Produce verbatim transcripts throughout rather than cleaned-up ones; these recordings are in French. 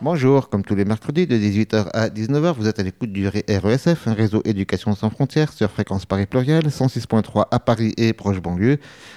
Bonjour, comme tous les mercredis de dix-huit heures à dix-neuf heures, vous êtes à l'écoute du R E S F, un réseau éducation sans frontières sur fréquence Paris pluriel, cent six point trois à Paris et proche banlieue,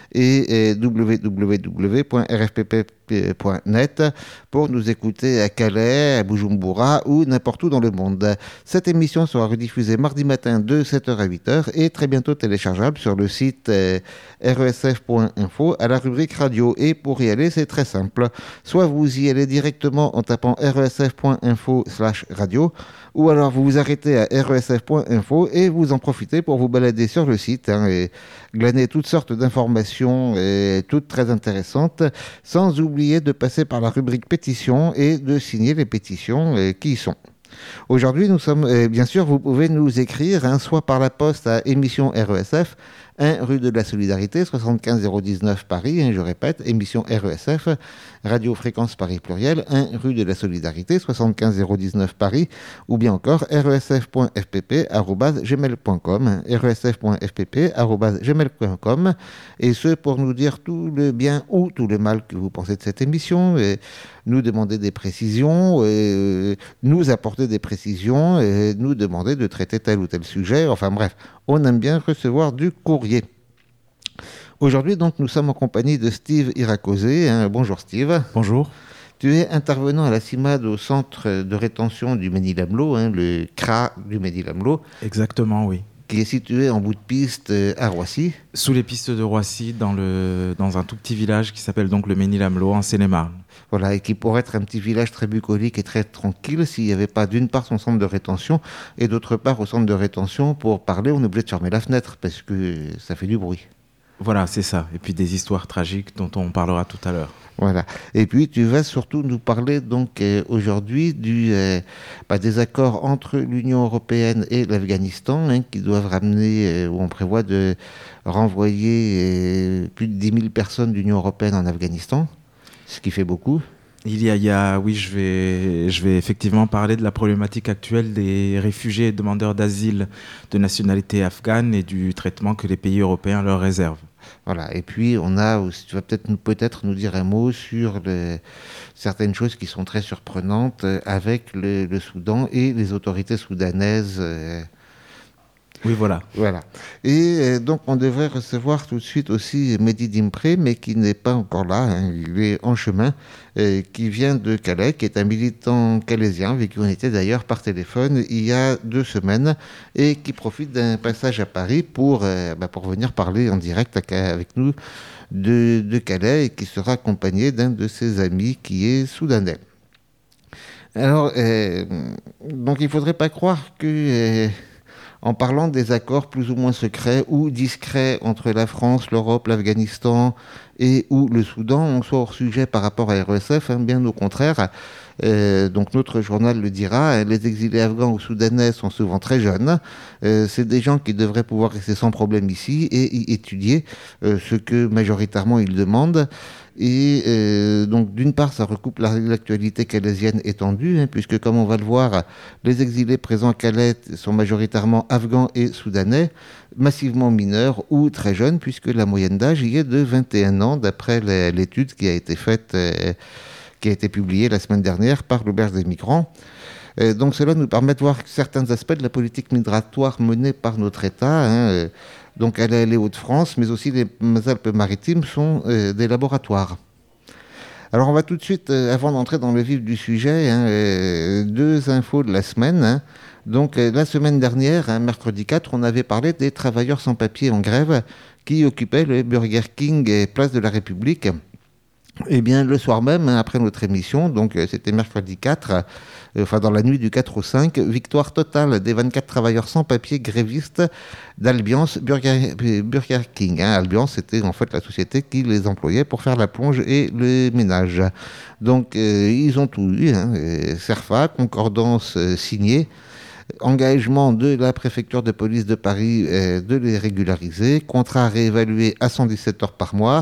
et, et w w w point r f p p point net pour nous écouter à Calais, à Bujumbura ou n'importe où dans le monde. Cette émission sera rediffusée mardi matin de sept heures à huit heures et très bientôt téléchargeable sur le site euh, r e s f point info à la rubrique radio. Et pour y aller, c'est très simple. Soit vous y allez directement en tapant r e s f point info slash radio, ou alors vous vous arrêtez à r e s f point info et vous en profitez pour vous balader sur le site hein, et glaner toutes sortes d'informations et toutes très intéressantes, sans oublier de passer par la rubrique pétition et de signer les pétitions euh, qui y sont. Aujourd'hui, nous sommes, euh, bien sûr, vous pouvez nous écrire, hein, soit par la poste à émission R E S F, un rue de la Solidarité, soixante-quinze zéro dix-neuf Paris, hein, je répète, émission R E S F, Radio Fréquence Paris Pluriel, un rue de la Solidarité, soixante-quinze zéro dix-neuf Paris, ou bien encore r e s f point f p p arobase gmail point com, r e s f point f p p arobase gmail point com, et ce pour nous dire tout le bien ou tout le mal que vous pensez de cette émission, et nous demander des précisions, et nous apporter des précisions, et nous demander de traiter tel ou tel sujet, enfin bref, on aime bien recevoir du courrier. Aujourd'hui, donc, nous sommes en compagnie de Steve Irakosé. Hein. Bonjour Steve. Bonjour. Tu es intervenant à la CIMAD au centre de rétention du Mesnil-Amelot, hein, le C R A du Mesnil-Amelot. Exactement, oui. Qui est situé en bout de piste à Roissy. Sous les pistes de Roissy, dans, le, dans un tout petit village qui s'appelle donc le Mesnil-Amelot, en Seine-et-Marne. Voilà, et qui pourrait être un petit village très bucolique et très tranquille s'il n'y avait pas d'une part son centre de rétention et d'autre part au centre de rétention, pour parler, on est obligé de fermer la fenêtre parce que ça fait du bruit. Voilà, c'est ça. Et puis des histoires tragiques dont on parlera tout à l'heure. Voilà. Et puis tu vas surtout nous parler donc euh, aujourd'hui du, euh, bah, des accords entre l'Union européenne et l'Afghanistan hein, qui doivent ramener, euh, où on prévoit de renvoyer euh, plus de dix mille personnes de l'Union européenne en Afghanistan, ce qui fait beaucoup. Il y a, il y a oui, je vais, je vais effectivement parler de la problématique actuelle des réfugiés et demandeurs d'asile de nationalité afghane et du traitement que les pays européens leur réservent. Voilà. Et puis on a aussi, tu vas peut-être nous, peut-être nous dire un mot sur le, certaines choses qui sont très surprenantes avec le, le Soudan et les autorités soudanaises. Euh, Oui, voilà. Voilà. Et euh, donc, on devrait recevoir tout de suite aussi Mehdi Dimpré, mais qui n'est pas encore là, hein, il est en chemin, euh, qui vient de Calais, qui est un militant calaisien, avec qui on était d'ailleurs par téléphone il y a deux semaines, et qui profite d'un passage à Paris pour, euh, bah, pour venir parler en direct avec nous de, de Calais, et qui sera accompagné d'un de ses amis qui est soudanais. Alors, euh, donc il ne faudrait pas croire que... Euh, en parlant des accords plus ou moins secrets ou discrets entre la France, l'Europe, l'Afghanistan et ou le Soudan, on soit hors sujet par rapport à R E S F, hein, bien au contraire. Euh, donc notre journal le dira, hein, les exilés afghans ou soudanais sont souvent très jeunes. Euh, c'est des gens qui devraient pouvoir rester sans problème ici et y étudier euh, ce que majoritairement ils demandent. Et euh, donc d'une part ça recoupe la, l'actualité calaisienne étendue hein, puisque comme on va le voir, les exilés présents à Calais sont majoritairement afghans et soudanais, massivement mineurs ou très jeunes puisque la moyenne d'âge y est de vingt et un ans d'après les, l'étude qui a été faite euh, qui a été publiée la semaine dernière par l'Auberge des migrants. Euh, donc cela nous permet de voir certains aspects de la politique migratoire menée par notre État hein, euh, donc les Hauts-de-France, mais aussi les Alpes-Maritimes sont euh, des laboratoires. Alors on va tout de suite, euh, avant d'entrer dans le vif du sujet, hein, euh, deux infos de la semaine. Hein. Donc euh, la semaine dernière, hein, mercredi quatre, on avait parlé des travailleurs sans papier en grève qui occupaient le Burger King et Place de la République. Eh bien, le soir même, hein, après notre émission, donc euh, c'était mercredi quatre, euh, enfin dans la nuit du quatre au cinq, victoire totale des vingt-quatre travailleurs sans papier grévistes d'Albiance Burger, Burger King. Hein. Albiance, c'était en fait la société qui les employait pour faire la plonge et le ménage. Donc, euh, ils ont tout eu, hein, CERFA, concordance euh, signée, engagement de la préfecture de police de Paris euh, de les régulariser, contrat réévalué à cent dix-sept heures par mois,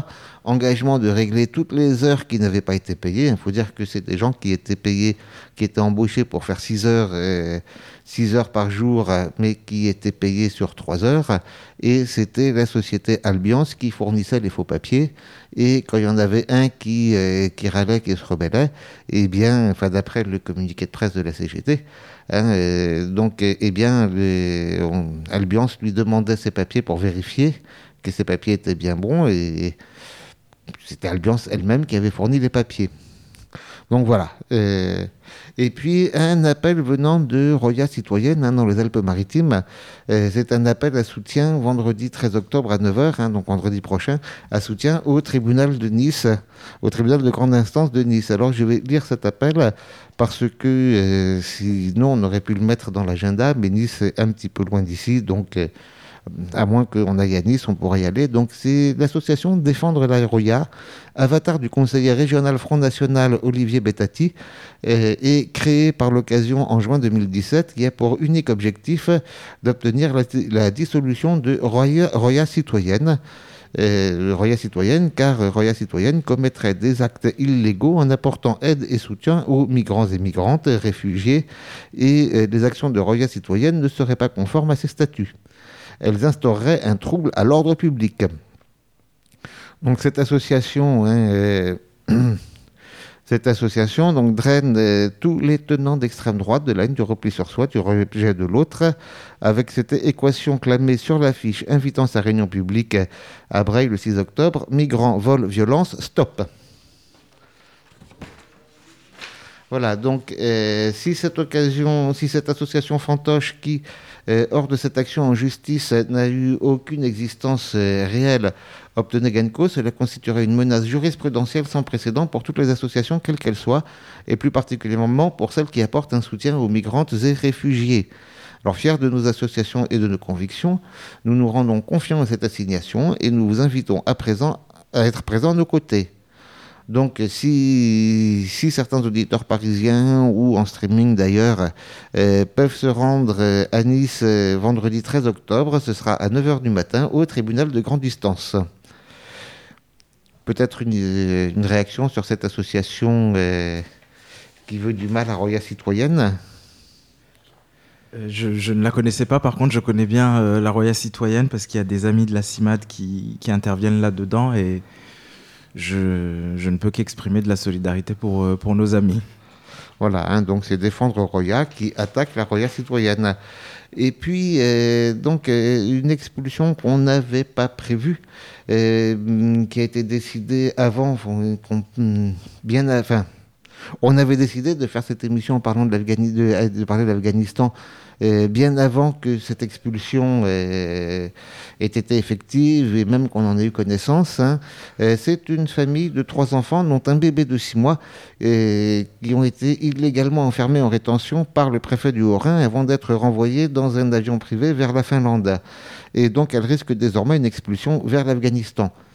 engagement de régler toutes les heures qui n'avaient pas été payées. Il faut dire que c'est des gens qui étaient payés, qui étaient embauchés pour faire six heures, euh, six heures par jour, mais qui étaient payés sur trois heures. Et c'était la société Albiance qui fournissait les faux papiers. Et quand il y en avait un qui, euh, qui râlait, qui se rebellait, eh bien, enfin, d'après le communiqué de presse de la C G T, hein, euh, donc, eh, eh bien, les, on, Albiance lui demandait ses papiers pour vérifier que ces papiers étaient bien bons, et c'était Albiance elle-même qui avait fourni les papiers. Donc voilà. Euh, et puis un appel venant de Roya Citoyenne, hein, dans les Alpes-Maritimes. Euh, c'est un appel à soutien vendredi treize octobre à neuf heures, hein, donc vendredi prochain, à soutien au tribunal de Nice, au tribunal de grande instance de Nice. Alors je vais lire cet appel parce que euh, sinon on aurait pu le mettre dans l'agenda, mais Nice est un petit peu loin d'ici, donc... Euh, à moins qu'on aille à Nice, on pourrait y aller. Donc c'est l'association Défendre la Roya, avatar du conseiller régional Front National Olivier Bettati, euh, et créée par l'occasion en juin deux mille dix-sept, qui a pour unique objectif d'obtenir la, la dissolution de Roya, Roya Citoyenne. Euh, Roya Citoyenne, car Roya Citoyenne commettrait des actes illégaux en apportant aide et soutien aux migrants et migrantes, réfugiés, et euh, les actions de Roya Citoyenne ne seraient pas conformes à ses statuts. Elles instaureraient un trouble à l'ordre public. Donc cette association, hein, euh, cette association donc, draine euh, tous les tenants d'extrême droite de la haine, du repli sur soi, du rejet de l'autre, avec cette équation clamée sur l'affiche invitant sa réunion publique à Breil le six octobre, migrants, vol, violence, stop. Voilà, donc euh, si cette occasion, si cette association fantoche qui, euh, hors de cette action en justice, n'a eu aucune existence euh, réelle, obtenait gain de cause, cela constituerait une menace jurisprudentielle sans précédent pour toutes les associations, quelles qu'elles soient, et plus particulièrement pour celles qui apportent un soutien aux migrantes et réfugiés. Alors, fiers de nos associations et de nos convictions, nous nous rendons confiants à cette assignation et nous vous invitons à présent à être présents à nos côtés. Donc, si, si certains auditeurs parisiens ou en streaming d'ailleurs euh, peuvent se rendre euh, à Nice euh, vendredi treize octobre, ce sera à neuf heures du matin au tribunal de grande distance. Peut-être une, une réaction sur cette association euh, qui veut du mal à Roya Citoyenne ? Je, je ne la connaissais pas, par contre je connais bien euh, la Roya Citoyenne parce qu'il y a des amis de la CIMAD qui, qui interviennent là-dedans et je, je ne peux qu'exprimer de la solidarité pour, euh, pour nos amis. Voilà, hein, donc c'est Défendre Roya qui attaque la Roya Citoyenne. Et puis, euh, donc, euh, une expulsion qu'on n'avait pas prévue, euh, qui a été décidée avant, qu'on, bien, enfin, on avait décidé de faire cette émission en parlant de, l'Afghani- de, de parler de l'Afghanistan euh, bien avant que cette expulsion euh, ait été effective et même qu'on en ait eu connaissance. Hein. Euh, c'est une famille de trois enfants, dont un bébé de six mois, euh, qui ont été illégalement enfermés en rétention par le préfet du Haut-Rhin avant d'être renvoyés dans un avion privé vers la Finlande. Et donc, elle risque désormais une expulsion vers l'Afghanistan.